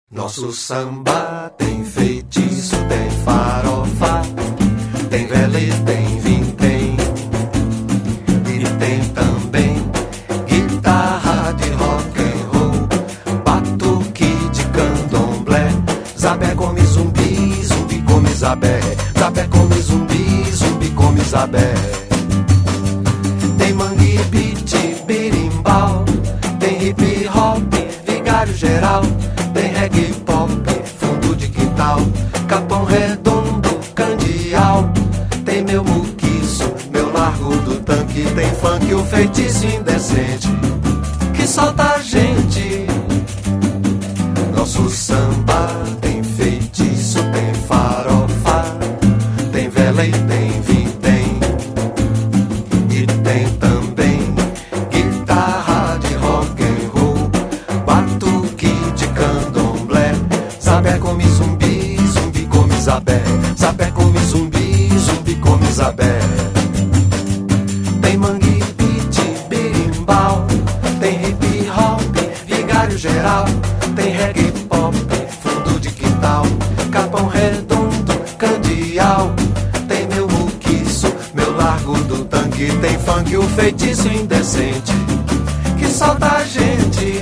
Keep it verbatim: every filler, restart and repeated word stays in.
Nosso samba tem feitiço, tem farofa, tem vela e tem vintém, e tem também guitarra de rock and roll, batuque de candomblé. Zabé come zumbi, zumbi come zabé, zabé come zumbi, zumbi come zabé. Tem mangue, beat, berimbau, tem hip hop, vigário geral, tem reggae pop, fundo de quintal, Capão Redondo, Candial. Tem meu muquiço, meu largo do tanque, tem funk, o feitiço indecente que solta a gente. Nosso samba tem feitiço, tem farofa, tem vela e tem vintém, e tem também guitarra de rock and roll, batuque de candomblé. Zabé come zumbi, zumbi come zabé, zabé come zumbi, zumbi come zabé. Tem mangue, beat, berimbau, tem hip hop, vigário geral, tem reggae pop, fundo de quintal, Capão Redondo, Candial. Tem meu muquiço, meu largo do tanque, tem funk, o feitiço indecente que solta a gente.